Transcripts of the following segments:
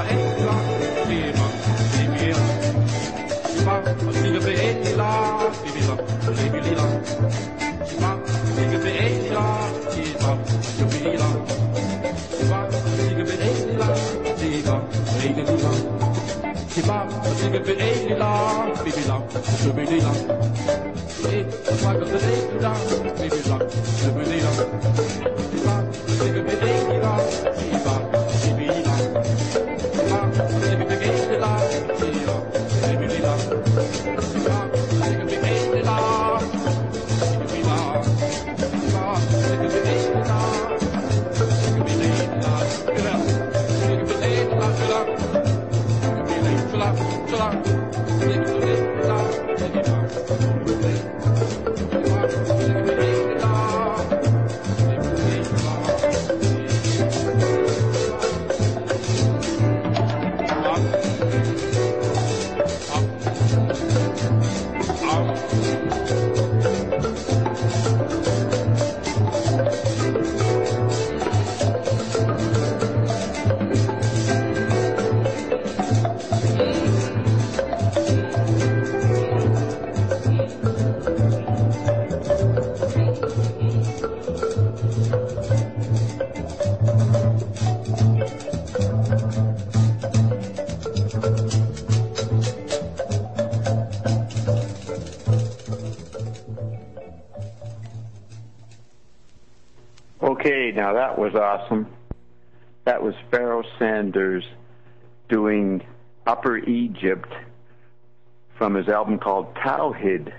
Okay, now that was awesome. That was Pharoah Sanders doing Upper Egypt from his album called Tawhid,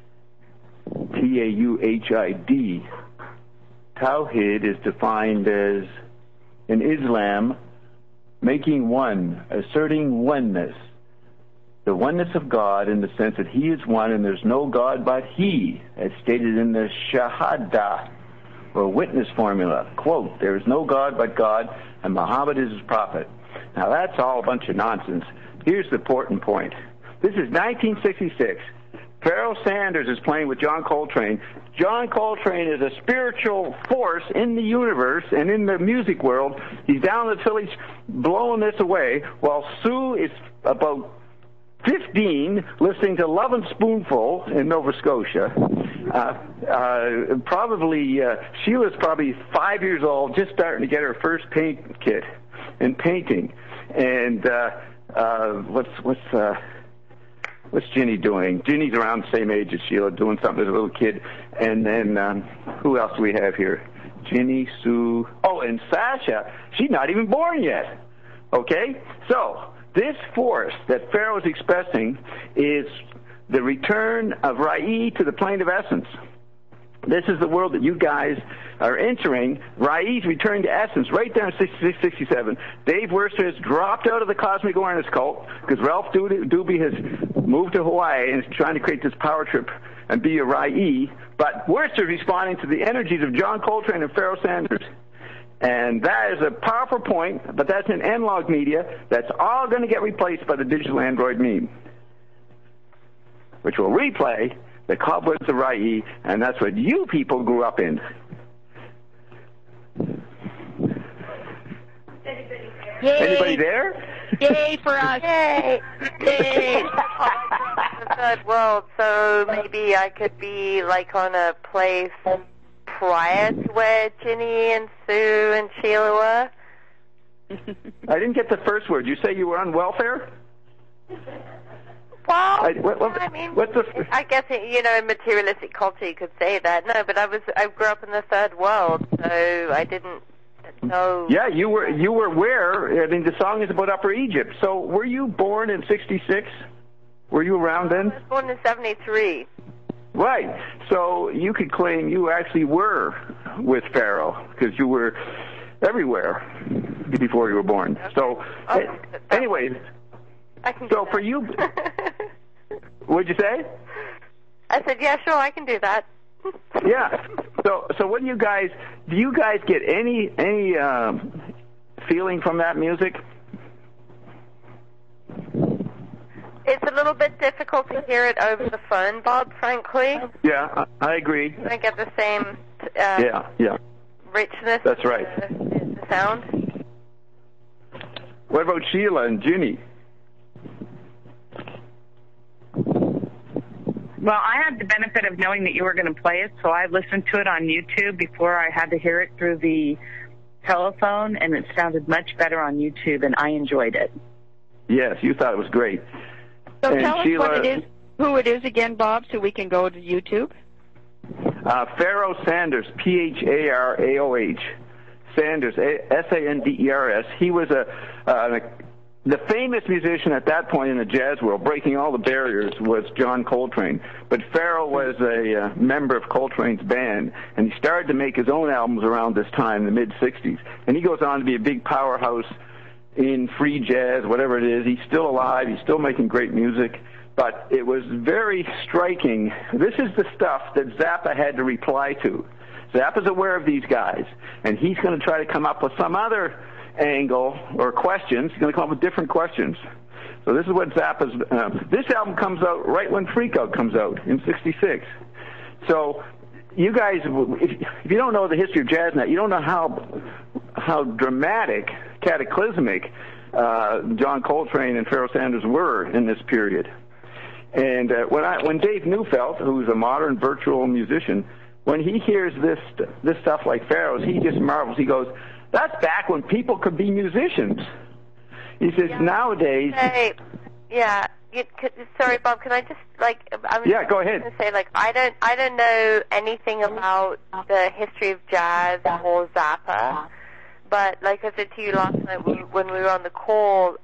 Tauhid. Tawhid is defined as, in Islam, making one, asserting oneness. The oneness of God in the sense that He is one and there's no God but He, as stated in the Shahada, or witness formula. Quote, there is no God but God, and Muhammad is His prophet. Now that's all a bunch of nonsense. Here's the important point. This is 1966. Pharoah Sanders is playing with John Coltrane. John Coltrane is a spiritual force in the universe and in the music world. He's down in the Phillies blowing this away, while Sue is about 15 listening to Love and Spoonful in Nova Scotia. Sheila's probably 5 years old, just starting to get her first paint kit and painting. And what's Ginny doing? Ginny's around the same age as Sheila, doing something as a little kid. And then who else do we have here? Ginny, Sue. Oh, and Sasha. She's not even born yet. Okay? So this force that Pharoah is expressing is the return of Ra'i to the plane of essence. This is the world that you guys are entering. Ra'i's returning to essence right there in 66, 67. Dave Worcester has dropped out of the Cosmic Awareness cult because Ralph Doobie has moved to Hawaii and is trying to create this power trip and be a Ra'i. But Worcester is responding to the energies of John Coltrane and Pharoah Sanders. And that is a powerful point, but that's in analog media. That's all going to get replaced by the digital Android meme, which will replay the Cobwebs of Ra'i, and that's what you people grew up in. Yay. Anybody there? Yay for us. Yay. Yay. The third world, so maybe I could be like on a place prior to where Ginny and Sue and Sheila were. I didn't get the first word. You say you were on welfare? Well, what's the... I guess, in materialistic culture you could say that. No, but I grew up in the third world, so I didn't know. Yeah, you were where? I mean, the song is about Upper Egypt. So were you born in 66? Were you around then? I was born in 73. Right. So you could claim you actually were with Pharoah because you were everywhere before you were born. Okay. So, anyways, so for you, what'd you say? I said, yeah, sure, I can do that. Yeah. So what do you guys get any feeling from that music? It's a little bit difficult to hear it over the phone, Bob, frankly. Yeah, I agree. I don't get the same richness. That's right. The sound. What about Sheila and Ginny? Well, I had the benefit of knowing that you were going to play it, so I listened to it on YouTube before I had to hear it through the telephone, and it sounded much better on YouTube, and I enjoyed it. Yes, you thought it was great. So and tell us Sheila, what it is, who it is again, Bob, so we can go to YouTube. Pharoah Sanders, Pharaoh. Sanders, Sanders. He was the famous musician at that point in the jazz world, breaking all the barriers, was John Coltrane. But Pharoah was a member of Coltrane's band, and he started to make his own albums around this time, the mid-'60s. And he goes on to be a big powerhouse in free jazz, whatever it is. He's still alive. He's still making great music. But it was very striking. This is the stuff that Zappa had to reply to. Zappa's aware of these guys, and he's going to try to come up with some other angle or questions. He's going to come up with different questions. So this is what Zappa's... this album comes out right when Freak Out comes out in '66. So you guys, if you don't know the history of JazzNet, you don't know how dramatic, cataclysmic John Coltrane and Pharoah Sanders were in this period. And when Dave Neufeld, who's a modern virtual musician, when he hears this stuff like Pharaoh's, he just marvels. He goes, "That's back when people could be musicians." He says, "Nowadays." Hey, yeah. Sorry, Bob. Can I just go ahead. To say I don't know anything about the history of jazz or Zappa, but like I said to you last night when we were on the call,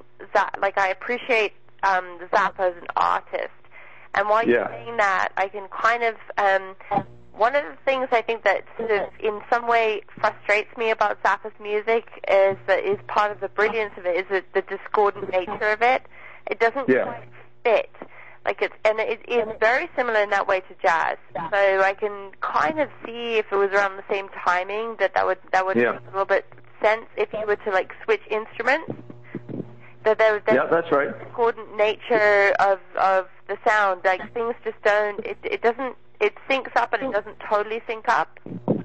I appreciate Zappa as an artist, and while you're saying that, I can kind of one of the things I think that sort of in some way frustrates me about Zappa's music is part of the brilliance of it is the discordant nature of it. It doesn't quite fit. It is very similar in that way to jazz. So I can kind of see if it was around the same timing that would make a little bit sense if you were to switch instruments. There's that's right. Discordant nature of the sound. Things just don't. It doesn't. It syncs up, but it doesn't totally sync up.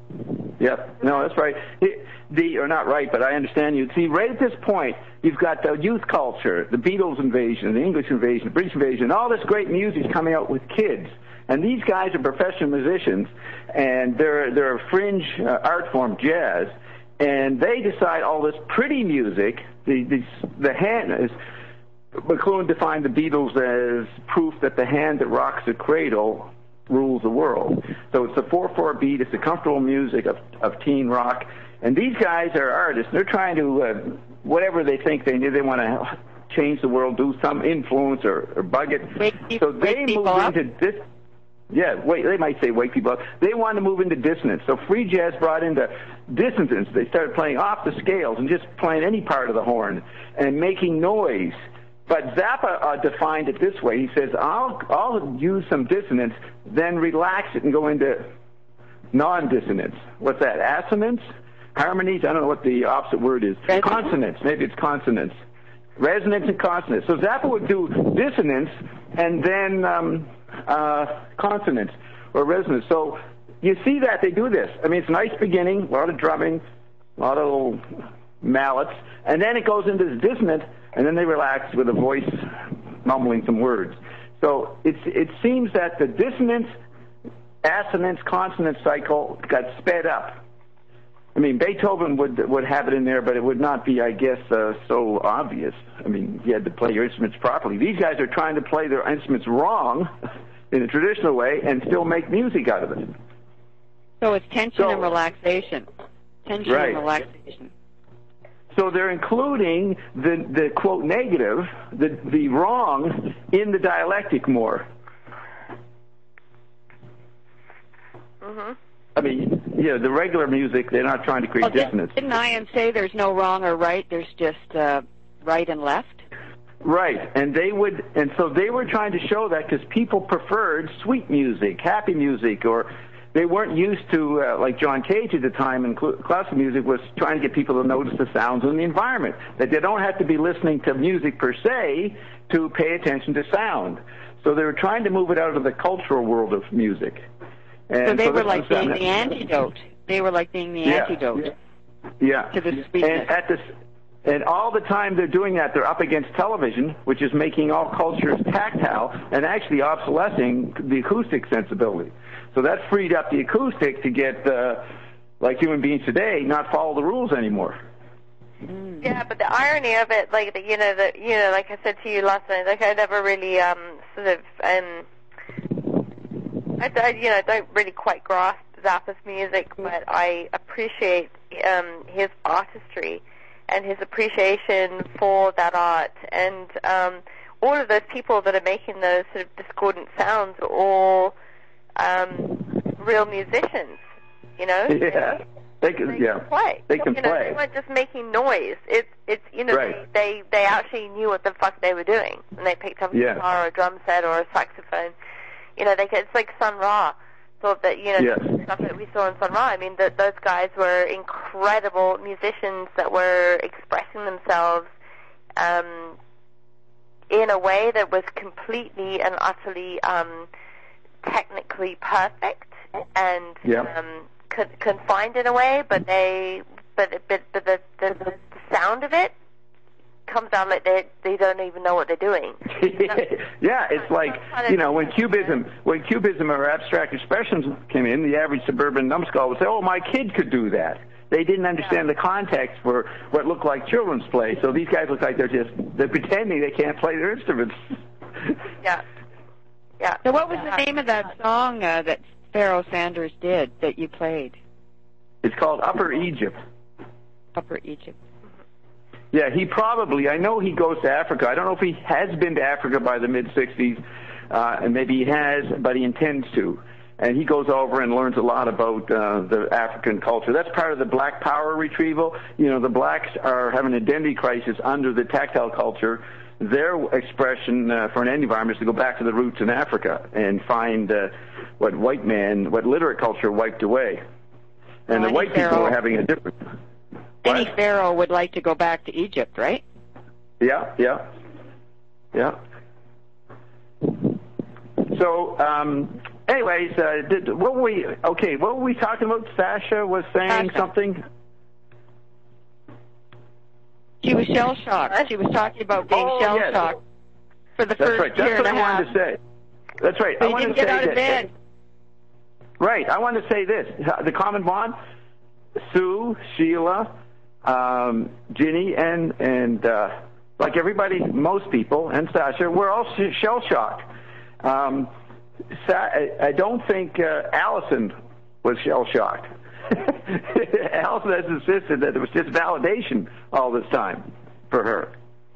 Yep. No, that's right. Or not right, but I understand you. See, right at this point, you've got the youth culture, the Beatles invasion, the English invasion, the British invasion, all this great music coming out with kids. And these guys are professional musicians, and they're a fringe art form, jazz, and they decide all this pretty music, the hand is... McLuhan defined the Beatles as proof that the hand that rocks the cradle rules the world. So it's a 4/4 beat. It's the comfortable music of teen rock. And these guys are artists. They're trying to, whatever they think they need, they want to change the world, do some influence or bug it. So they move into this. Yeah, they might say wake people up. They want to move into dissonance. So free jazz brought into dissonance. They started playing off the scales and just playing any part of the horn and making noise. But Zappa defined it this way. He says, I'll use some dissonance, then relax it and go into non-dissonance. What's that, assonance? Harmonies? I don't know what the opposite word is. Consonance. Maybe it's consonance. Resonance and consonance. So Zappa would do dissonance and then consonance or resonance. So you see that they do this. I mean, it's a nice beginning, a lot of drumming, a lot of little mallets, and then it goes into this dissonance, and then they relax with a voice mumbling some words. So it seems that the dissonance, assonance, consonance cycle got sped up. I mean, Beethoven would have it in there, but it would not be, I guess, so obvious. I mean, you had to play your instruments properly. These guys are trying to play their instruments wrong in a traditional way and still make music out of it. So it's tension and relaxation. Tension and relaxation. So they're including the quote negative, the wrong, in the dialectic more. Mm-hmm. I mean, the regular music, they're not trying to create dissonance. Didn't Ian say there's no wrong or right, there's just right and left? Right, and so they were trying to show that because people preferred sweet music, happy music, or they weren't used to, like John Cage at the time in classical music was trying to get people to notice the sounds in the environment, that they don't have to be listening to music per se to pay attention to sound. So they were trying to move it out of the cultural world of music. And so they were like being the antidote. They were like being the antidote. Yeah. To the sweetness. And all the time they're doing that, they're up against television, which is making all cultures tactile and actually obsolescing the acoustic sensibility. So that's freed up the acoustic to get, like human beings today, not follow the rules anymore. Yeah, but the irony of it, like like I said to you last night, like I never really I don't really quite grasp Zappa's music, but I appreciate his artistry and his appreciation for that art, and all of those people that are making those sort of discordant sounds are all real musicians, you know. Yeah. They can play. They can play. They weren't just making noise. It's right. they actually knew what the fuck they were doing, and they picked up a guitar or a drum set or a saxophone. It's like Sun Ra. Thought that the stuff that we saw in Sun Ra. I mean, those guys were incredible musicians that were expressing themselves in a way that was completely and utterly technically perfect and confined in a way, but the sound of it comes out like they don't even know what they're doing. Yeah, it's like, when Cubism or abstract expressions came in, the average suburban numbskull would say, "Oh, my kid could do that." They didn't understand the context for what looked like children's play. So these guys look like they're pretending they can't play their instruments. Yeah. So what was the name of that song that Pharoah Sanders did that you played? It's called Upper Egypt. Upper Egypt. Yeah, I know he goes to Africa. I don't know if he has been to Africa by the mid-'60s, and maybe he has, but he intends to. And he goes over and learns a lot about the African culture. That's part of the black power retrieval. The blacks are having an identity crisis under the tactile culture. Their expression for an environment is to go back to the roots in Africa and find what literate culture wiped away. And the white people are having a different... Any pharaoh would like to go back to Egypt, right? Yeah. So, anyways, what were we talking about? Sasha was saying something? She was shell-shocked. She was talking about being shell-shocked for the first year and a half. That's what I wanted to say. That's right. So you didn't get out of bed. Right. I wanted to say this. The common bond, Sue, Sheila, Ginny, and like everybody, most people, and Sasha, we're all shell-shocked. I don't think Allison was shell-shocked. Allison has insisted that it was just validation all this time for her.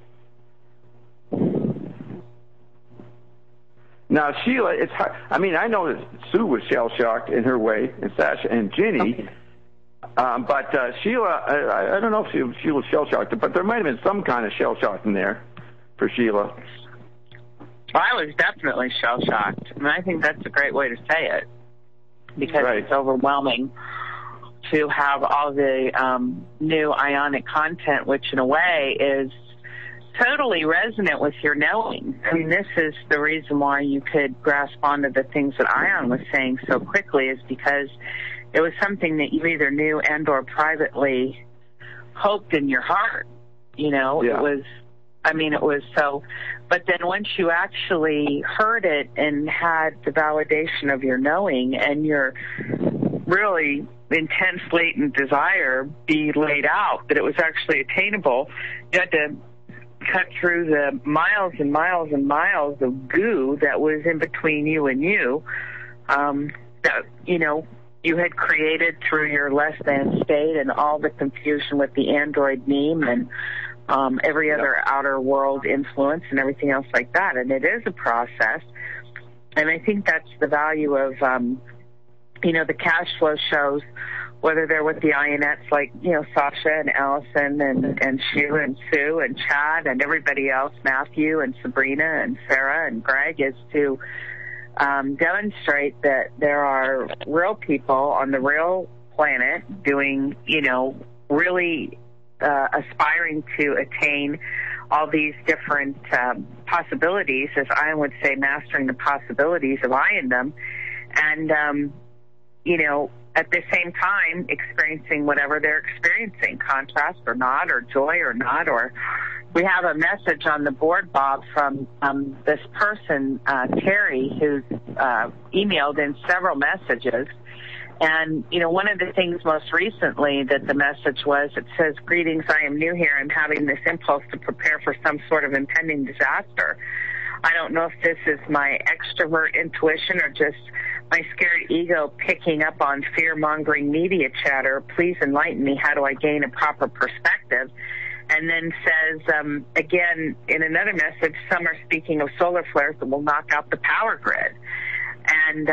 Now, Sheila, it's hard. I mean, I know that Sue was shell-shocked in her way, and Sasha and Ginny. Okay. But Sheila, I don't know if she was shell-shocked, but there might have been some kind of shell-shock in there for Sheila. I was definitely shell-shocked, and I think that's a great way to say it, because it's overwhelming to have all the new ionic content, which in a way is totally resonant with your knowing. I mean, this is the reason why you could grasp onto the things that Ion was saying so quickly, is because it was something that you either knew and or privately hoped in your heart. It was so, but then once you actually heard it and had the validation of your knowing and your really intense latent desire be laid out, that it was actually attainable, you had to cut through the miles and miles and miles of goo that was in between you and you, that, you had created through your less than state and all the confusion with the android meme and every other outer world influence and everything else like that. And it is a process. And I think that's the value of, the cash flow shows, whether they're with the Ionettes like, Sasha and Allison and Sheila and Sue and Chad and everybody else, Matthew and Sabrina and Sarah and Greg, is to demonstrate that there are real people on the real planet doing, really aspiring to attain all these different possibilities, as Ion would say, mastering the possibilities of Iondom. And, at the same time experiencing whatever they're experiencing, contrast or not, or joy or not. Or we have a message on the board, Bob, from this person, Terry, who's emailed in several messages. And, one of the things most recently that the message was, it says, "Greetings, I am new here. I'm having this impulse to prepare for some sort of impending disaster. I don't know if this is my extrovert intuition or just my scared ego picking up on fear-mongering media chatter. Please enlighten me. How do I gain a proper perspective?" And then says, again, in another message, some are speaking of solar flares that will knock out the power grid. And,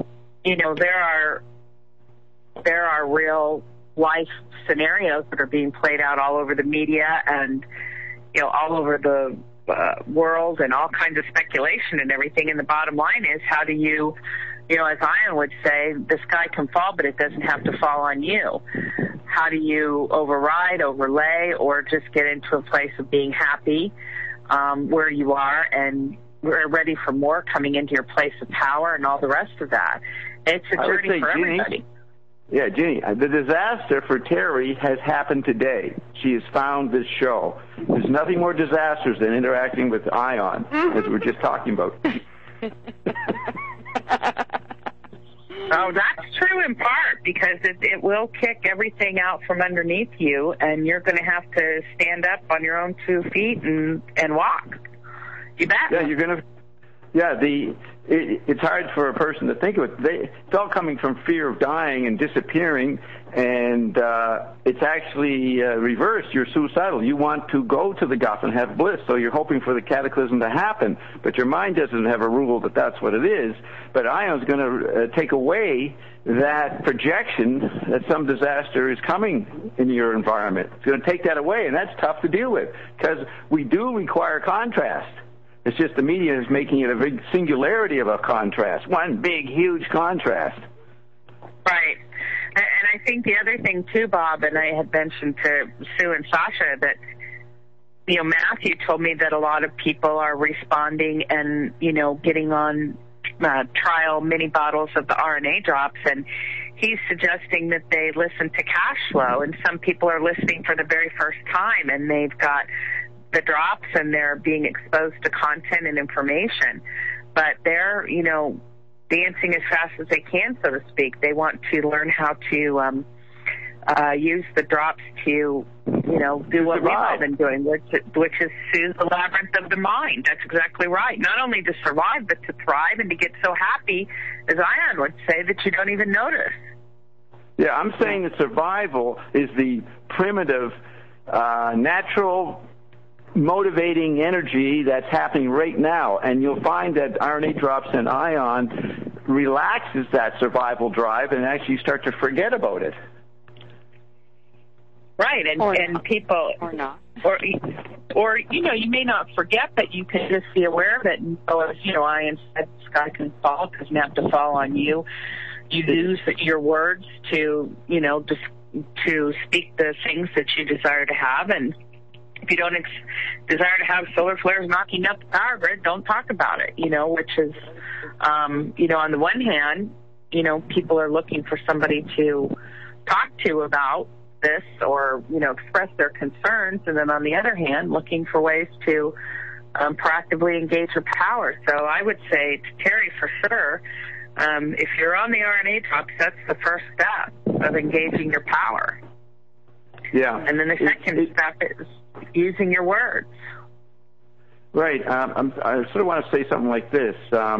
there are real life scenarios that are being played out all over the media and, all over the world, and all kinds of speculation and everything. And the bottom line is, how do you, as Ion would say, the sky can fall, but it doesn't have to fall on you. How do you override, overlay, or just get into a place of being happy where you are and we're ready for more, coming into your place of power and all the rest of that? It's a journey for everybody. Yeah, Ginny, the disaster for Terry has happened today. She has found this show. There's nothing more disastrous than interacting with Ion, as we were just talking about. Oh, that's true in part, because it will kick everything out from underneath you, and you're going to have to stand up on your own 2 feet and walk. You bet. Yeah, you're going to. Yeah, it's hard for a person to think of it. It's all coming from fear of dying and disappearing, and it's actually reversed. You're suicidal. You want to go to the Guff and have bliss, so you're hoping for the cataclysm to happen, but your mind doesn't have a rule that that's what it is. But Ion's going to take away that projection that some disaster is coming in your environment. It's going to take that away, and that's tough to deal with, because we do require contrast. It's just the media is making it a big singularity of a contrast, one big, huge contrast. Right. And I think the other thing, too, Bob, and I had mentioned to Sue and Sasha that, Matthew told me that a lot of people are responding and, getting on trial mini bottles of the RNA drops, and he's suggesting that they listen to cash flow, and some people are listening for the very first time, and they've got the drops and they're being exposed to content and information, but they're, dancing as fast as they can, so to speak. They want to learn how to use the drops to, do what we've all been doing, which is soothe the labyrinth of the mind. That's exactly right. Not only to survive, but to thrive and to get so happy, as Ion would say, that you don't even notice. Yeah, I'm saying that survival is the primitive, natural, motivating energy that's happening right now, and you'll find that RNA drops and Ion relaxes that survival drive and actually start to forget about it. Right, and people or not, or you may not forget, but you can just be aware of it. And so, as Ion said, the sky can fall. It doesn't have to fall on you. You use your words to to speak the things that you desire to have, and if you don't desire to have solar flares knocking out the power grid, don't talk about it, which is, on the one hand, people are looking for somebody to talk to about this or, express their concerns. And then on the other hand, looking for ways to proactively engage with power. So I would say to Terry, for sure, if you're on the RNA drops, that's the first step of engaging your power. Yeah. And then the second step is using your words. Right. I sort of want to say something like this.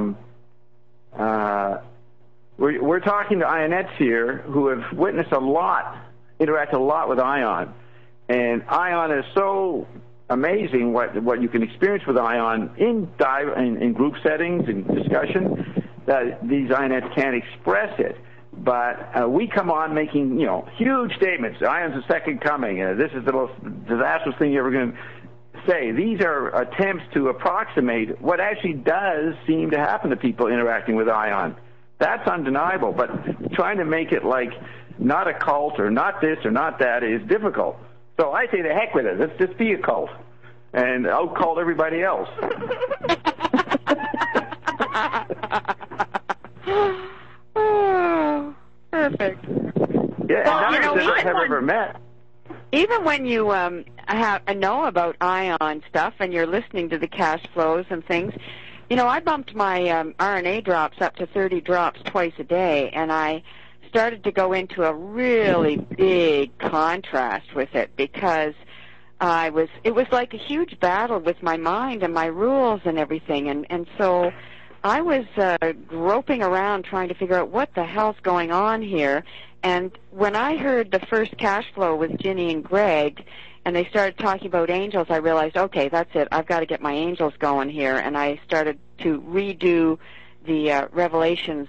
We're talking to Ionettes here who have witnessed interacted a lot with Ion. And Ion is so amazing what you can experience with Ion in group settings and discussion that these Ionettes can't express it. But we come on making, huge statements. Ion's the second coming. This is the most disastrous thing you're ever going to say. These are attempts to approximate what actually does seem to happen to people interacting with Ion. That's undeniable. But trying to make it like not a cult or not this or not that is difficult. So I say the heck with it. Let's just be a cult and out-cult everybody else. Oh, that's perfect. Yeah, well, and none I have ever met. Even when you know about ion stuff and you're listening to the cash flows and things, I bumped my RNA drops up to 30 drops twice a day, and I started to go into a really big contrast with it because it was like a huge battle with my mind and my rules and everything, and so I was groping around trying to figure out what the hell's going on here. And when I heard the first cash flow with Ginny and Greg, and they started talking about angels, I realized, okay, that's it. I've got to get my angels going here. And I started to redo the Revelations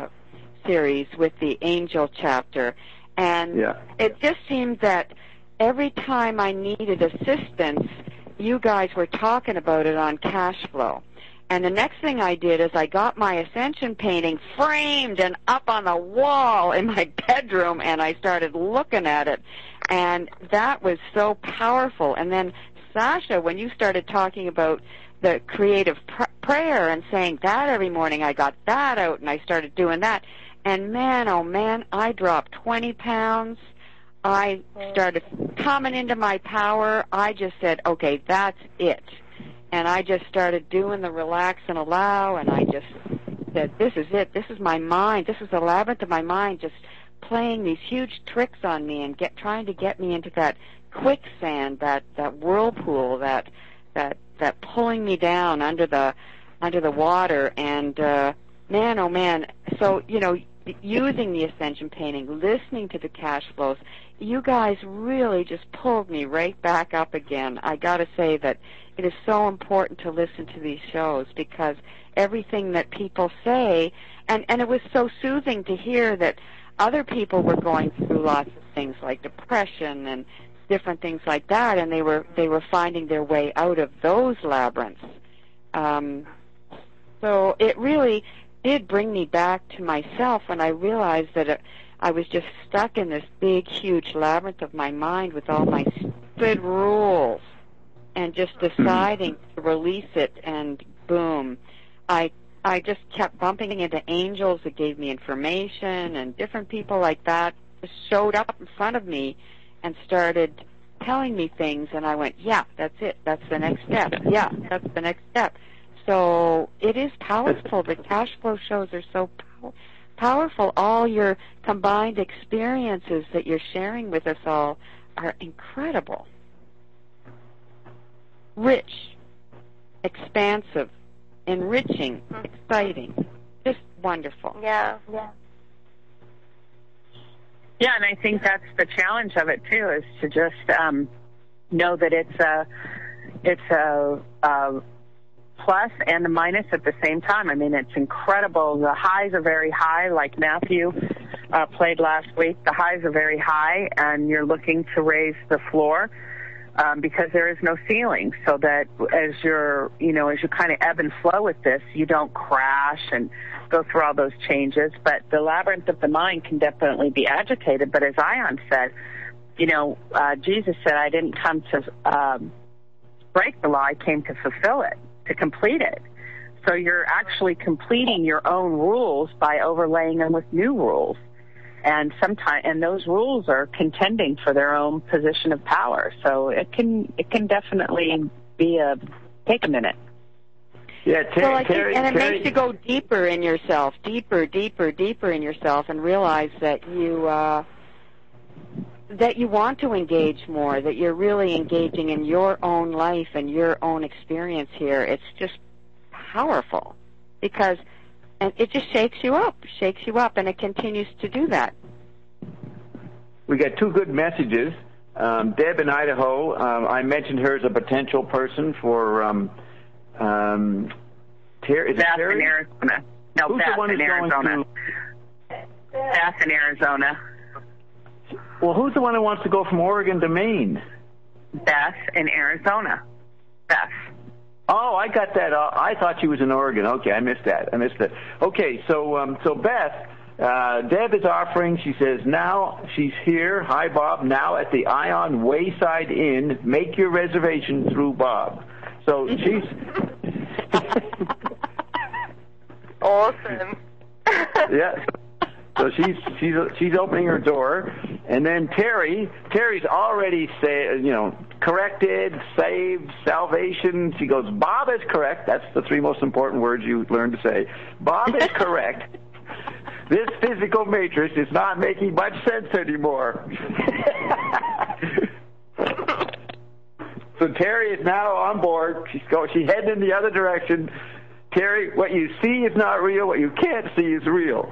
series with the angel chapter. And it just seemed that every time I needed assistance, you guys were talking about it on cash flow. And the next thing I did is I got my Ascension painting framed and up on the wall in my bedroom, and I started looking at it. And that was so powerful. And then, Sasha, when you started talking about the creative prayer and saying that every morning, I got that out, and I started doing that. And man, oh man, I dropped 20 pounds. I started coming into my power. I just said, okay, that's it. And I just started doing the relax and allow, and I just said, this is it. This is my mind. This is the labyrinth of my mind just playing these huge tricks on me and trying to get me into that quicksand, that whirlpool, that pulling me down under the water. And man, oh man. So, using the Ascension painting, listening to the cash flows, you guys really just pulled me right back up again. I got to say that it is so important to listen to these shows because everything that people say, and it was so soothing to hear that other people were going through lots of things like depression and different things like that, and they were finding their way out of those labyrinths. So it really did bring me back to myself when I realized that I was just stuck in this big, huge labyrinth of my mind with all my stupid rules, and just deciding to release it, and boom, I just kept bumping into angels that gave me information, and different people like that just showed up in front of me and started telling me things, and I went, yeah, that's it, that's the next step, yeah, that's the next step. So it is powerful. The cash flow shows are so powerful. All your combined experiences that you're sharing with us all are incredible. Rich, expansive, enriching, exciting, just wonderful. Yeah. Yeah, and I think that's the challenge of it too, is to just know that it's a plus and a minus at the same time. I mean, it's incredible. The highs are very high, like Matthew played last week. The highs are very high, and you're looking to raise the floor because there is no ceiling. So that as you kind of ebb and flow with this, you don't crash and go through all those changes. But the labyrinth of the mind can definitely be agitated. But as Ion said, Jesus said, I didn't come to break the law, I came to fulfill it, to complete it. So you're actually completing your own rules by overlaying them with new rules. And those rules are contending for their own position of power. So it can definitely take a minute. Yeah, it makes you go deeper in yourself, deeper in yourself, and realize that you want to engage more, that you're really engaging in your own life and your own experience here. It's just powerful because it just shakes you up, and it continues to do that. We got two good messages. Deb in Idaho, I mentioned her as a potential person for Terry. Beth in Arizona. No, Who's Beth the one in Arizona. Beth in Arizona. Well, who's the one who wants to go from Oregon to Maine? Beth in Arizona. Beth. Oh, I got that. I thought she was in Oregon. Okay, I missed that. Okay, so Beth, Deb is offering, she says, now she's here. Hi, Bob. Now at the Ion Wayside Inn. Make your reservation through Bob. So she's... Awesome. Yeah. So she's opening her door, and then Terry's already corrected, saved, salvation. She goes, Bob is correct. That's the 3 most important words you learn to say. Bob is correct. This physical matrix is not making much sense anymore. So Terry is now on board. She's heading in the other direction. Terry, what you see is not real. What you can't see is real.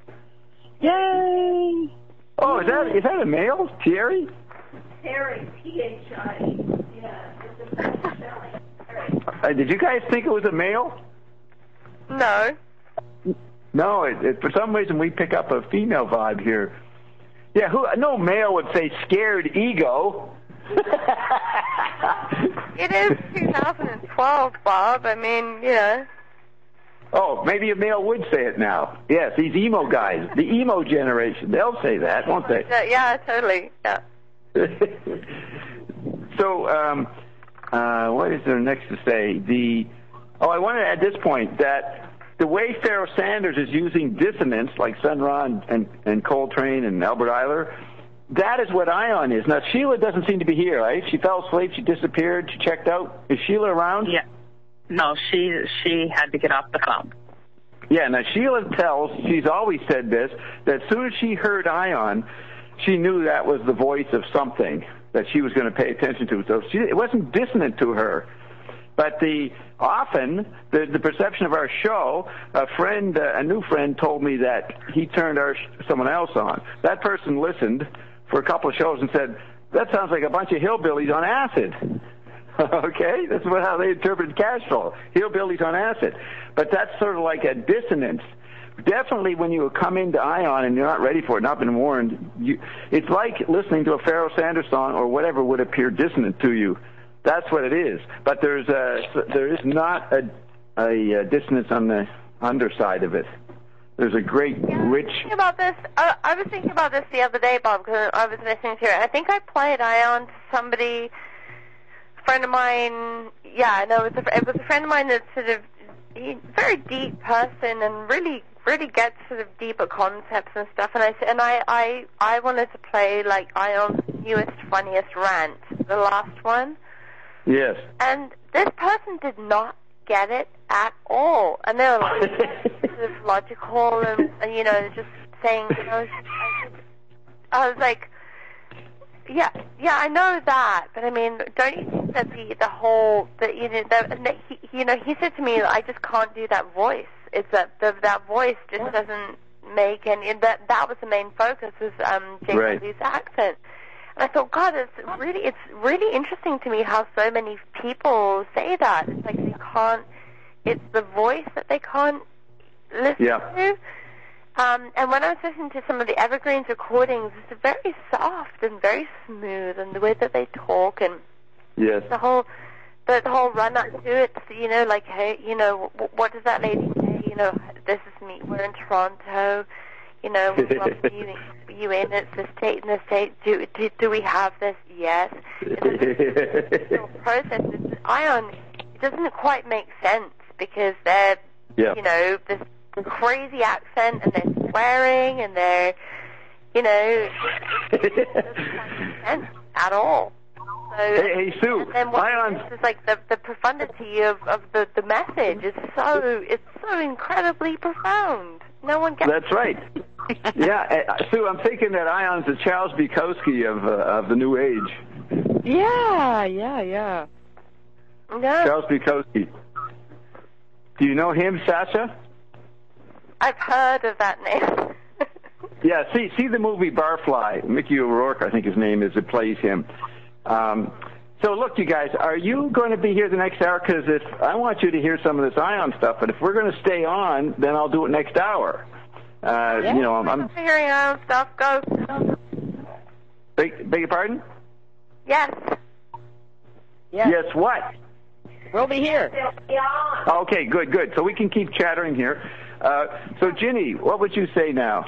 Yay! Oh, is that a male, Terry? Terry, T-H-I. Yeah, it's a French spelling. Did you guys think it was a male? No. No, for some reason we pick up a female vibe here. Yeah, no male would say scared ego. It is 2012, Bob. I mean, Oh, maybe a male would say it now. Yes, these emo guys, the emo generation, they'll say that, won't they? Yeah, totally. Yeah. So, what is there next to say? I wanted to add this point, that the way Pharoah Sanders is using dissonance, like Sun Ra and Coltrane and Albert Eiler, that is what Ion is. Now, Sheila doesn't seem to be here, right? She fell asleep, she disappeared, she checked out. Is Sheila around? Yeah. No, she had to get off the phone. Yeah, now Sheila she's always said this, that as soon as she heard Ion, she knew that was the voice of something that she was going to pay attention to. So it wasn't dissonant to her. But often the perception of our show, a new friend told me that he turned someone else on. That person listened for a couple of shows and said, that sounds like a bunch of hillbillies on acid. Okay? That's how they interpreted Castro. Hillbillies on acid. But that's sort of like a dissonance. Definitely when you come into Ion and you're not ready for it, not been warned, it's like listening to a Pharoah Sanders song or whatever would appear dissonant to you. That's what it is. But there is not a dissonance on the underside of it. There's a great rich... I was thinking about this the other day, Bob, because I was listening to it. I think I played Ion to somebody... friend of mine, it was a friend of mine that's sort of very deep person and really gets sort of deeper concepts and stuff. And I wanted to play like Ion's newest, funniest rant, the last one. Yes. And this person did not get it at all, and they were like sort of logical and just saying, I was like. Yeah, I know that, but I mean, don't you think that he said to me, I just can't do that voice. It's that voice just doesn't make any. That was the main focus was James Lee's accent, and I thought, God, it's really interesting to me how so many people say that. It's like they can't. It's the voice that they can't listen to. And when I was listening to some of the Evergreens recordings, it's very soft and very smooth, and the way that they talk, and the whole run up to it, like, hey, what does that lady say? This is me. We're in Toronto. We love you in the state. Do we have this? Yes. The whole process. Ion, it doesn't quite make sense because they're, this crazy accent, and they're swearing, and they're, it doesn't make sense at all. So, hey Sue, and this is like the profundity of the message is so incredibly profound. No one gets. That's right. Yeah, Sue, I'm thinking that Ion's the Charles Bukowski of the new age. Yeah. Charles Bukowski. Do you know him, Sasha? I've heard of that name. Yeah, see the movie Barfly. Mickey O'Rourke, I think his name is, that plays him. So look, you guys, are you going to be here the next hour? Because if I want you to hear some of this Ion stuff, but if we're going to stay on, then I'll do it next hour. I'm hearing Ion stuff. Go. Beg your pardon? Yes. Yes, what? We'll be here. Okay, good. So we can keep chattering here. So, Ginny, what would you say now?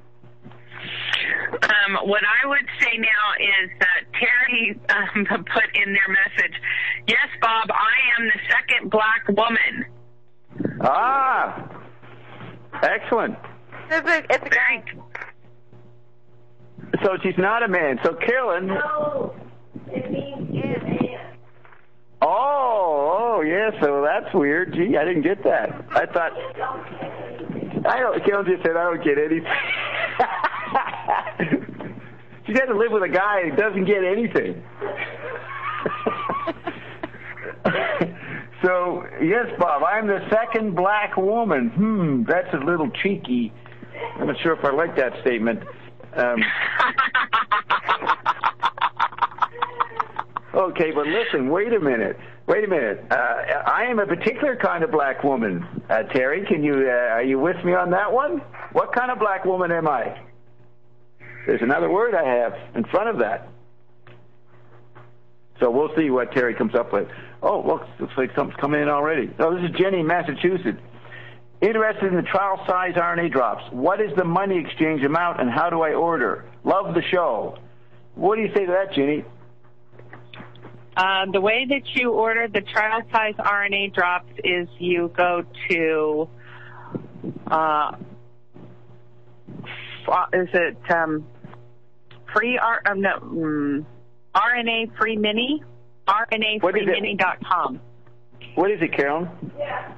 What I would say now is that Terry put in their message, yes, Bob, I am the second black woman. Ah, excellent. It's So she's not a man. So Carolyn. No, it means a man. Oh, yeah. So that's weird. Gee, I didn't get that. I thought. Carolyn just said I don't get anything. She had to live with a guy who doesn't get anything. So, yes, Bob, I'm the second black woman. That's a little cheeky. I'm not sure if I like that statement. Okay, but listen, wait a minute. I am a particular kind of black woman. Terry, are you with me on that one? What kind of black woman am I? There's another word I have in front of that. So we'll see what Terry comes up with. Oh, look, looks like something's coming in already. Oh, this is Jenny in Massachusetts. Interested in the trial size RNA drops. What is the money exchange amount and how do I order? Love the show. What do you say to that, Jenny? The way that you order the trial size RNA drops is you go to, RNA Free Mini, RNAFreeMini.com. What is it, Carolyn? Yeah.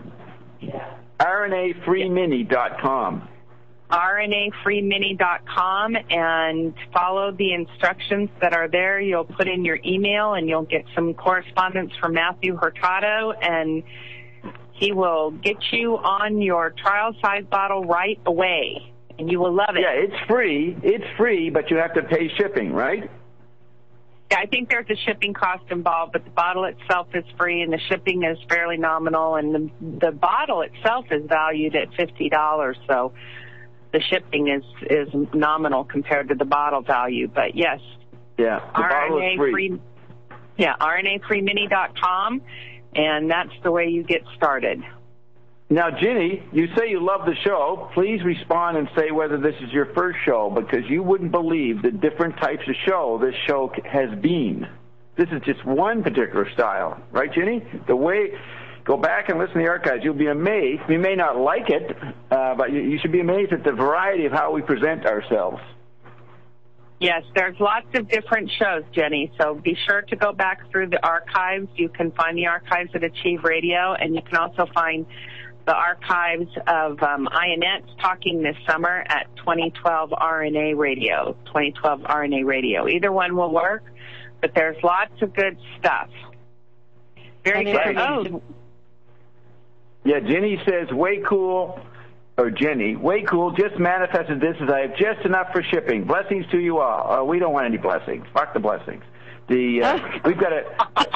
RNAFreeMini.com. RNAFreeMini.com, and follow the instructions that are there. You'll put in your email, and you'll get some correspondence from Matthew Hurtado, and he will get you on your trial size bottle right away, and you will love it. Yeah, it's free. It's free, but you have to pay shipping, right? Yeah, I think there's a shipping cost involved, but the bottle itself is free, and the shipping is fairly nominal, and the bottle itself is valued at $50, so the shipping is nominal compared to the bottle value. But yes, yeah, the bottle is free. RNAFreeMini.com, and that's the way you get started. Now, Ginny, you say you love the show. Please respond and say whether this is your first show, because you wouldn't believe the different types of show this show has been. This is just one particular style. Right, Ginny? Go back and listen to the archives. You'll be amazed. You may not like it, but you should be amazed at the variety of how we present ourselves. Yes, there's lots of different shows, Jenny, so be sure to go back through the archives. You can find the archives at Achieve Radio, and you can also find the archives of Ionette's talking this summer at 2012 RNA Radio, 2012 RNA Radio. Either one will work, but there's lots of good stuff. Very good. Oh. Yeah, Jenny says, way cool, or Jenny, way cool, just manifested this as I have just enough for shipping. Blessings to you all. We don't want any blessings. Fuck the blessings. We've got to...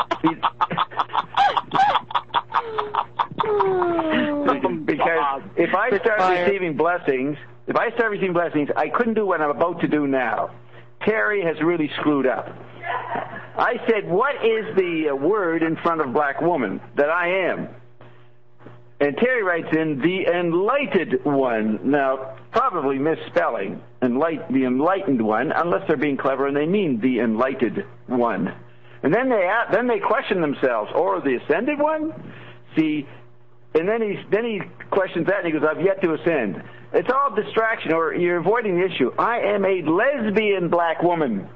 because if I start receiving blessings, I couldn't do what I'm about to do now. Terry has really screwed up. I said, what is the word in front of black woman that I am? And Terry writes in, the enlightened one. Now, probably misspelling, the enlightened one, unless they're being clever and they mean the enlightened one. And then they question themselves, or the ascended one? See, and then he questions that and he goes, I've yet to ascend. It's all distraction, or you're avoiding the issue. I am a lesbian black woman.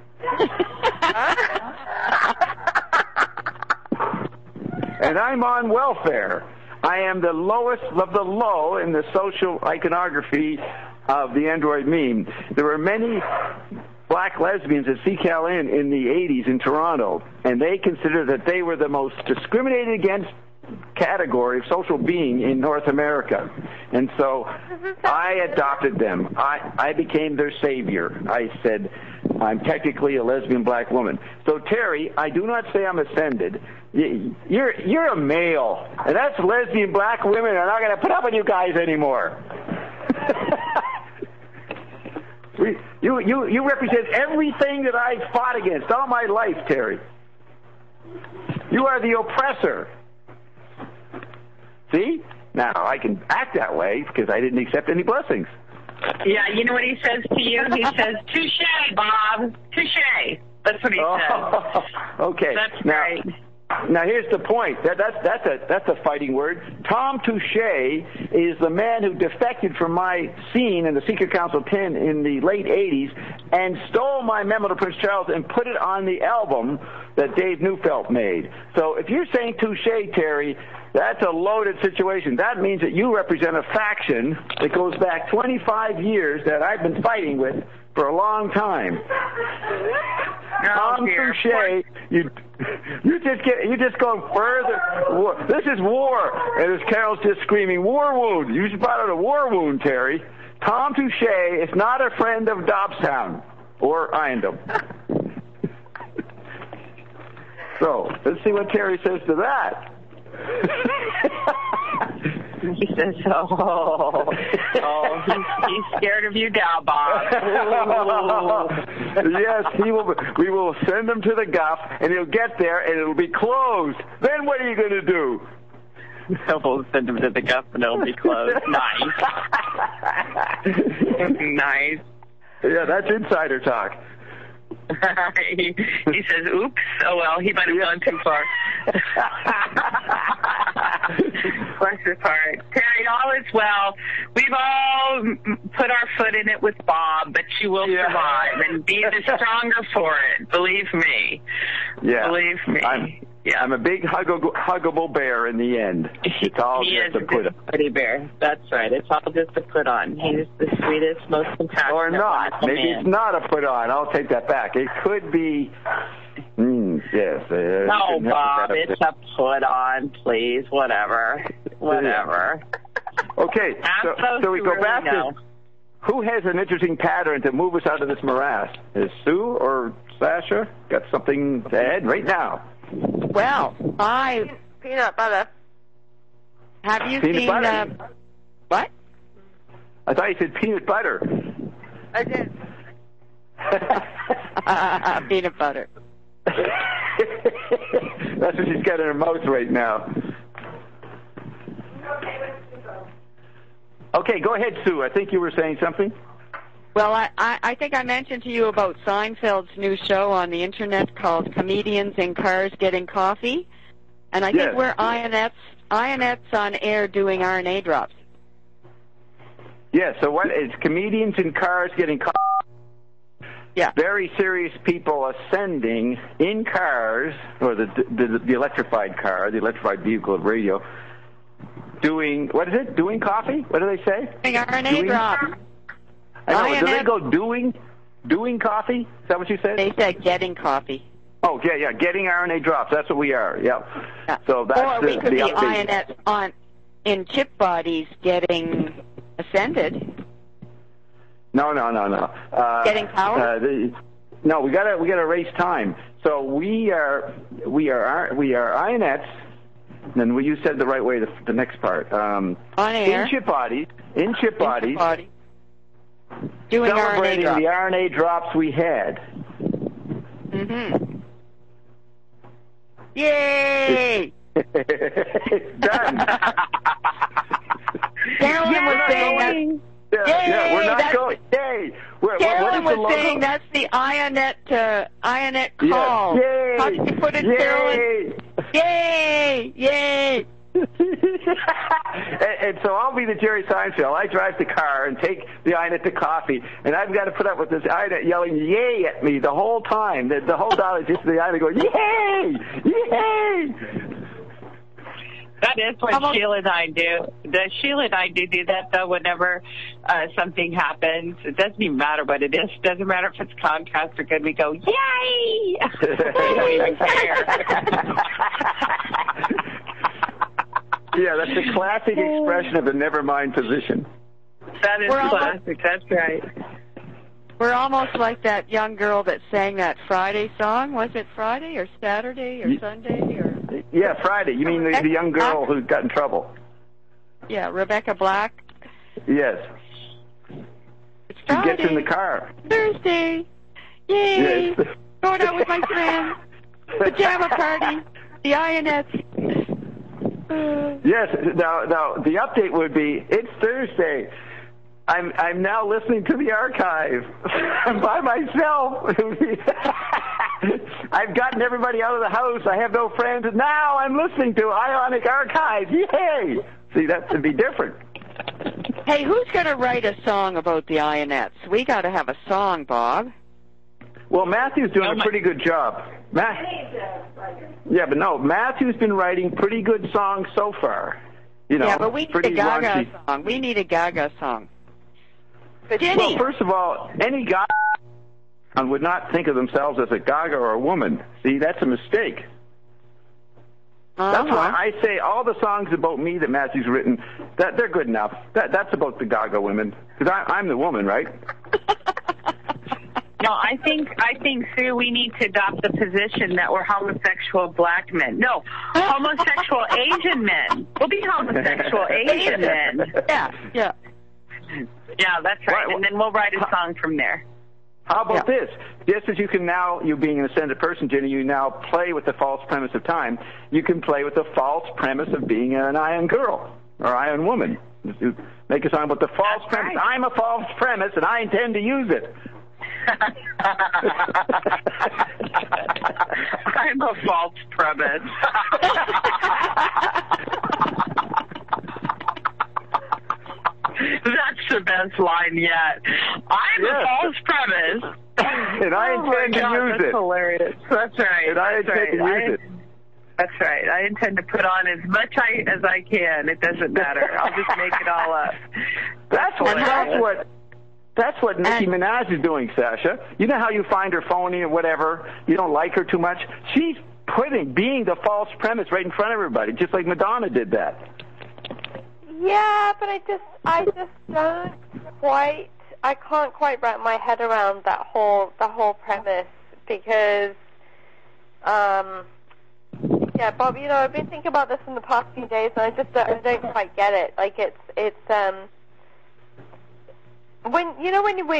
And I'm on welfare. I am the lowest of the low in the social iconography of the Android meme. There were many black lesbians at CCAL in the 80s in Toronto, and they considered that they were the most discriminated against category of social being in North America. And so I adopted them. I became their savior. I said, I'm technically a lesbian black woman. So, Terry, I do not say I'm ascended. You're a male, and that's lesbian black women are not going to put up with you guys anymore. You represent everything that I've fought against all my life, Terry. You are the oppressor. See? Now, I can act that way because I didn't accept any blessings. Yeah, you know what he says to you? He says, touche, Bob. Touche. That's what he says. Okay. That's great. Now here's the point. That's a fighting word. Tom Touche is the man who defected from my scene in the Secret Council 10 in the late 80s and stole my memo to Prince Charles and put it on the album that Dave Neufeld made. So if you're saying touche, Terry, that's a loaded situation. That means that you represent a faction that goes back 25 years that I've been fighting with for a long time. Tom Touche, you just going further. This is war, and as Carol's just screaming, war wound. You just brought out a war wound, Terry. Tom Touche is not a friend of Dobbstown or Iondom. So let's see what Terry says to that. He says, he's scared of you now, Bob. Yes, he will. We will send him to the guff, and he'll get there, and it'll be closed. Then what are you going to do? We'll send him to the guff, and it'll be closed. Nice. Nice. Yeah, that's insider talk. he says, oops, oh well, he might have gone too far. Bless his heart. Terry, all is well. We've all put our foot in it with Bob, but you will survive and be the stronger for it. Believe me. Yeah. Believe me. I'm a big huggable bear in the end. It's all just a put on. Pretty bear. That's right. It's all just a put on. He's the sweetest, most compassionate. Or not. Maybe it's not a put on. I'll take that back. It could be. Yes. No, Bob. It's a put on. Please. Whatever. Okay. So we go back to who has an interesting pattern to move us out of this morass? Is Sue or Sasha? Got something to add right now? Well, peanut butter. Have you peanut seen butter? What? I thought you said peanut butter. I did. Peanut butter. That's what she's got in her mouth right now. Okay, go ahead, Sue. I think you were saying something. Well, I think I mentioned to you about Seinfeld's new show on the Internet called Comedians in Cars Getting Coffee. And I think we're Ionette's on air doing RNA drops. Yeah, so what is Comedians in Cars Getting Coffee? Yeah. Very serious people ascending in cars, or the electrified car, the electrified vehicle of radio, doing, what is it? Doing coffee? What do they say? Doing RNA drops. I know. Do they go doing coffee? Is that what you said? They said getting coffee. Oh, yeah, getting RNA drops. That's what we are. Yeah. So that's or we could the be update. Ionette in chip bodies getting ascended. No. Getting power? No, we gotta race time. So we are Ionettes. And you said the right way. The next part. On air. In chip bodies. Doing celebrating RNA drops. the RNA drops we had. Mm-hmm. Yay! Done. Carolyn was saying that. Yeah, we're not going. Yay! Carolyn was saying that's the Ionette call. Yay! How did you put it, Carolyn? Yay! And so I'll be the Jerry Seinfeld. I drive the car and take the Ionette to coffee, and I've got to put up with this Ionette yelling "yay" at me the whole time. The whole dollar just the Ionette going "yay, yay." That is what Sheila and I do. Sheila and I do that, though, whenever something happens. It doesn't even matter what it is. It doesn't matter if it's Comcast or good. We go, yay! We don't even care. Yeah, that's a classic expression of the nevermind position. That is classic. That's right. We're almost like that young girl that sang that Friday song. Was it Friday or Saturday or Sunday? Or Yeah, Friday. You mean the young girl who got in trouble? Yeah, Rebecca Black. Yes. It's Friday. She gets in the car. Thursday. Yay! Yes. Going out with my friends. Pajama party. The Ionettes. Yes. Now the update would be it's Thursday. I'm now listening to the archive. I'm by myself. I've gotten everybody out of the house. I have no friends. And now I'm listening to Ionic Archives. Yay! See, that would be different. Hey, who's going to write a song about the Ionettes? We got to have a song, Bob. Well, Matthew's doing a pretty good job. Yeah, but no, Matthew's been writing pretty good songs so far. You know, yeah, but we need a Gaga song. We need a Gaga song. Jenny. Well, first of all, any guy would not think of themselves as a Gaga or a woman. See, that's a mistake. That's why I say all the songs about me that Matthew's written, that they're good enough. That's about the Gaga women, because I'm the woman, right? No, I think, Sue, we need to adopt the position that we're homosexual black men. No, homosexual Asian men. We'll be homosexual Asian men. Yeah. Yeah, that's right. And then we'll write a song from there. How about this? Just as you can now, you being an ascended person, Jenny, you now play with the false premise of time. You can play with the false premise of being an ion girl or ion woman. You make a song about the false premise. Right. I'm a false premise, and I intend to use it. I'm a false premise. That's the best line yet. I'm a false premise. And I intend to use it. That's hilarious. That's right. And I intend to use it. That's right. I intend to put on as much as I can. It doesn't matter. I'll just make it all up. That's what Nicki Minaj is doing, Sasha. You know how you find her phony or whatever, you don't like her too much? She's being the false premise right in front of everybody, just like Madonna did that. Yeah, but I just don't quite, I can't quite wrap my head around the whole premise, because, yeah, Bob, you know, I've been thinking about this in the past few days, and I don't quite get it. Like, when you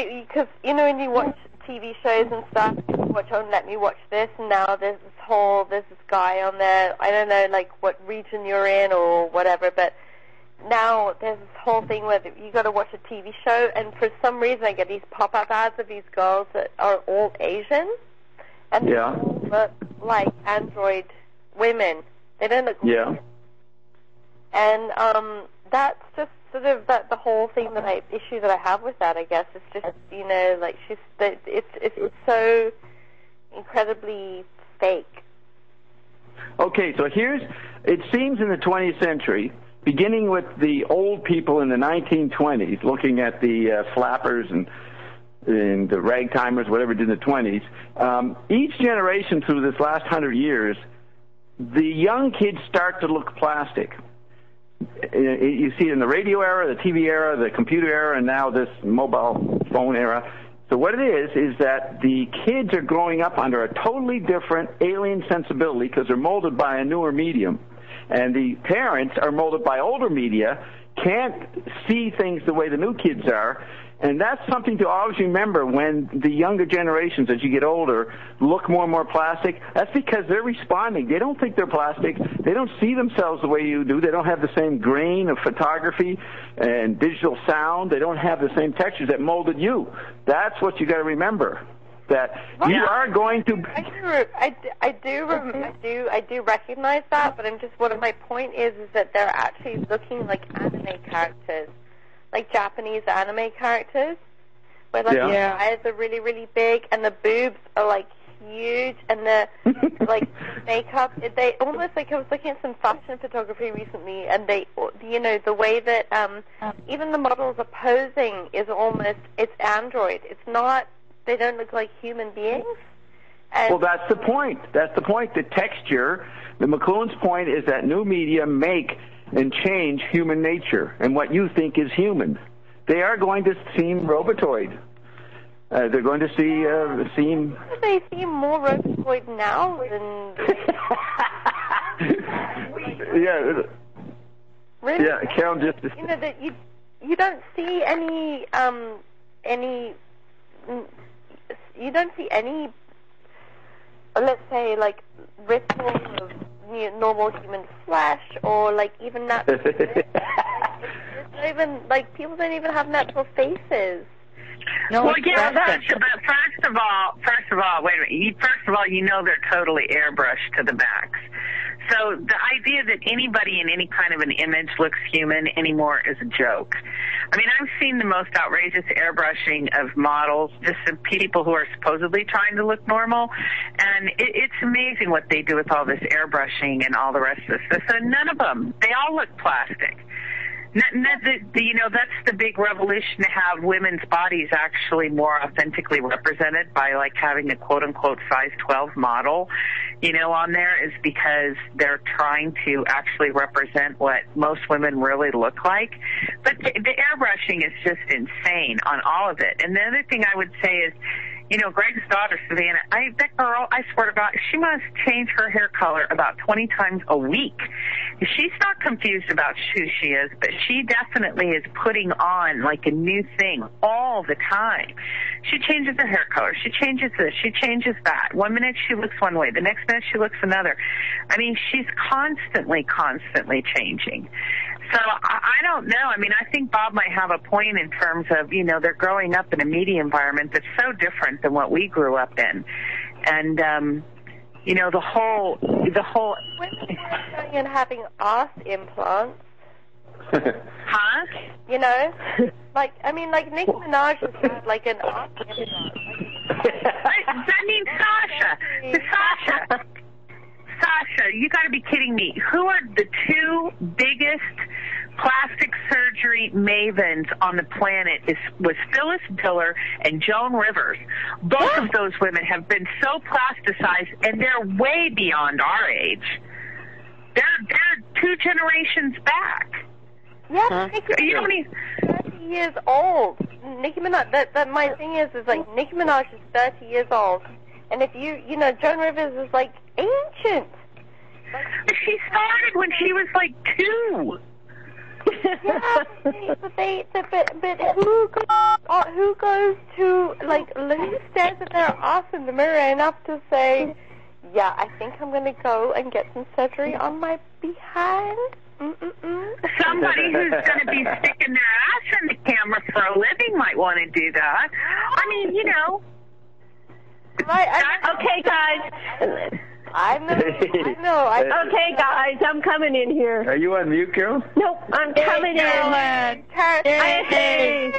watch TV shows and stuff, you watch, oh, let me watch this, and now there's this guy on there, I don't know, like, what region you're in or whatever, but now there's this whole thing where you got to watch a TV show, and for some reason I get these pop-up ads of these girls that are all Asian, and they all look like android women. They don't look real. And that's just sort of the whole thing issue that I have with that, I guess. It's just, you know, like it's so incredibly fake. Okay, so it seems in the 20th century, beginning with the old people in the 1920s, looking at the flappers and the ragtimers, whatever did in the 20s, each generation through this last 100 years, the young kids start to look plastic. You see it in the radio era, the TV era, the computer era, and now this mobile phone era. So what it is that the kids are growing up under a totally different alien sensibility because they're molded by a newer medium. And the parents are molded by older media, can't see things the way the new kids are. And that's something to always remember when the younger generations, as you get older, look more and more plastic. That's because they're responding. They don't think they're plastic. They don't see themselves the way you do. They don't have the same grain of photography and digital sound. They don't have the same textures that molded you. That's what you got to remember. That you are going to. I do recognize that, but one of my point is that they're actually looking like anime characters, like Japanese anime characters, where the eyes are really, really big and the boobs are like huge, and the like makeup. They almost, like, I was looking at some fashion photography recently, and they, you know, the way that even the models are posing is almost, it's android. It's not. They don't look like human beings. Well, that's the point. That's the point. The texture, the McLuhan's point is that new media make and change human nature and what you think is human. They are going to seem robotoid. They're going to seem... They seem more robotoid now than... Yeah. Really? Yeah, Carol just... You know, that you don't see any... You don't see any, let's say, like, rituals of normal human flesh, or, like, even natural it's not even, like, people don't even have natural faces. No, well, yeah, but first of all, wait a minute. First of all, you know they're totally airbrushed to the max. So the idea that anybody in any kind of an image looks human anymore is a joke. I mean, I've seen the most outrageous airbrushing of models, just of people who are supposedly trying to look normal, and it's amazing what they do with all this airbrushing and all the rest of this. So none of them, they all look plastic. You know, that's the big revolution, to have women's bodies actually more authentically represented by, like, having a quote-unquote size 12 model, you know, on there, is because they're trying to actually represent what most women really look like. But the airbrushing is just insane on all of it. And the other thing I would say is, you know, Greg's daughter, Savannah, that girl, I swear to God, she must change her hair color about 20 times a week. She's not confused about who she is, but she definitely is putting on, like, a new thing all the time. She changes her hair color. She changes this. She changes that. 1 minute she looks one way. The next minute she looks another. I mean, she's constantly changing. So I don't know. I mean, I think Bob might have a point in terms of, you know, they're growing up in a media environment that's so different than what we grew up in. And, you know, the whole. Women are going and having arse implants. Huh? You know? Like, I mean, like, Nicki Minaj has had, like, an arse implant. I mean, Sasha, you got to be kidding me. Who are the two biggest plastic surgery mavens on the planet? Was Phyllis Diller and Joan Rivers. Both of those women have been so plasticized, and they're way beyond our age. They're 2 generations back. Yeah, Nicki Minaj is 30 years old. Nicki Minaj, my thing is like, Nicki Minaj is 30 years old. And if you know, Joan Rivers is, like, ancient. She started when she was, like, 2. Yeah, but who goes to, like, who stares at their ass in the mirror enough to say, yeah, I think I'm going to go and get some surgery on my behind? Somebody who's going to be sticking their ass in the camera for a living might want to do that. I mean, you know. Okay, guys. I know. Okay, guys, I'm coming in here. Are you on mute, Carol? Nope, I'm coming in. Yay!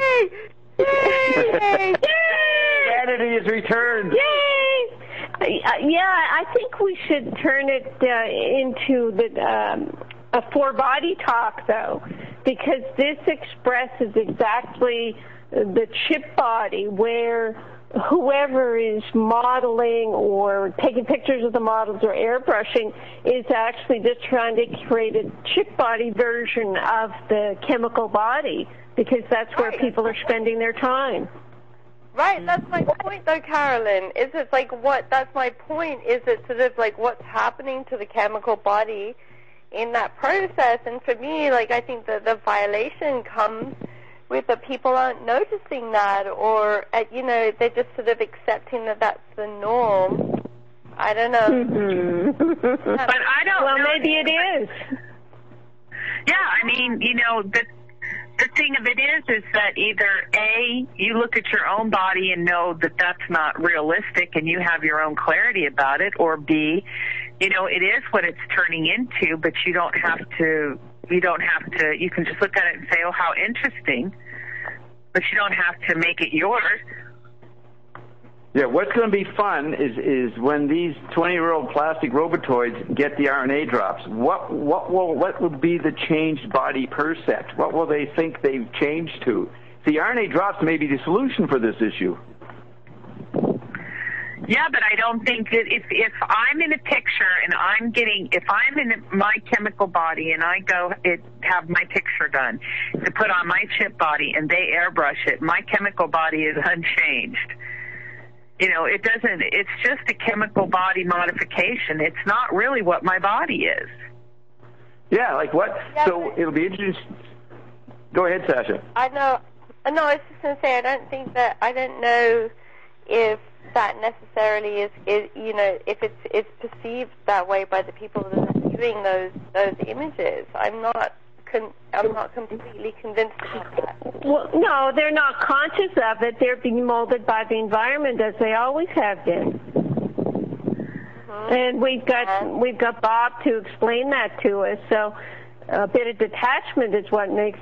Sanity is returned. Yay! Yeah, I think we should turn it into a four-body talk, though, because this expresses exactly the chip body, where whoever is modeling or taking pictures of the models or airbrushing is actually just trying to create a chip body version of the chemical body, because that's where people are spending their time. Right, that's my point, though, Carolyn. That's my point, is it sort of like what's happening to the chemical body in that process. And for me, like, I think that the violation comes with the people aren't noticing that, or, you know, they're just sort of accepting that that's the norm. I don't know. But I don't know. Well, maybe it is. Yeah, I mean, you know, the thing of it is that either A, you look at your own body and know that that's not realistic and you have your own clarity about it, or B, you know, it is what it's turning into, but you can just look at it and say, oh, how interesting, but you don't have to make it yours. Yeah, what's going to be fun is when these 20-year-old plastic robotoids get the RNA drops. What will be the changed body percept? What will they think they've changed to? The RNA drops may be the solution for this issue. Yeah, but I don't think that if I'm in a picture and if I'm in my chemical body and I go have my picture done to put on my chip body and they airbrush it, my chemical body is unchanged. You know, it's just a chemical body modification. It's not really what my body is. Yeah, like what? Yeah, so it'll be interesting. Go ahead, Sasha. I know. No, I was just going to say, I don't know if that necessarily is, you know, if it's perceived that way by the people that are viewing those images. I'm not completely convinced about that. Well, no, they're not conscious of it. They're being molded by the environment as they always have been. And we've got Bob to explain that to us. So a bit of detachment is what makes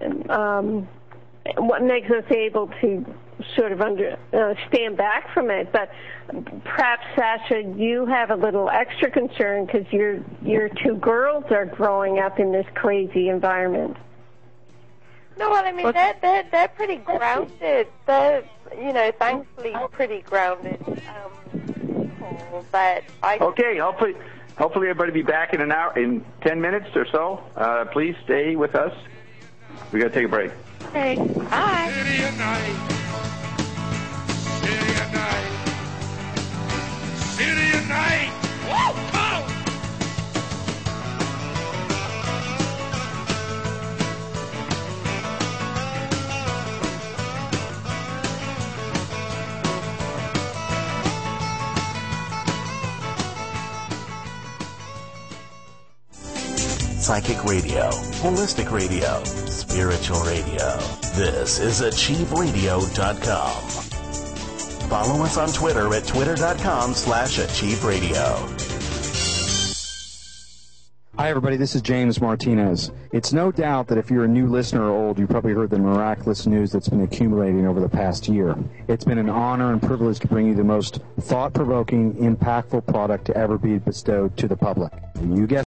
us able to sort of stand back from it. But perhaps, Sasha, you have a little extra concern because your two girls are growing up in this crazy environment. No, well, I mean, they're pretty grounded. They're, thankfully pretty grounded. But okay, hopefully everybody be back in 10 minutes or so. Please stay with us. We got to take a break. Okay, bye. City at night. City at night. City at night. Whoa! Psychic radio, holistic radio, spiritual radio. This is AchieveRadio.com. Follow us on Twitter at twitter.com/AchieveRadio. Hi, everybody. This is James Martinez. It's no doubt that if you're a new listener or old, you've probably heard the miraculous news that's been accumulating over the past year. It's been an honor and privilege to bring you the most thought-provoking, impactful product to ever be bestowed to the public. You guessed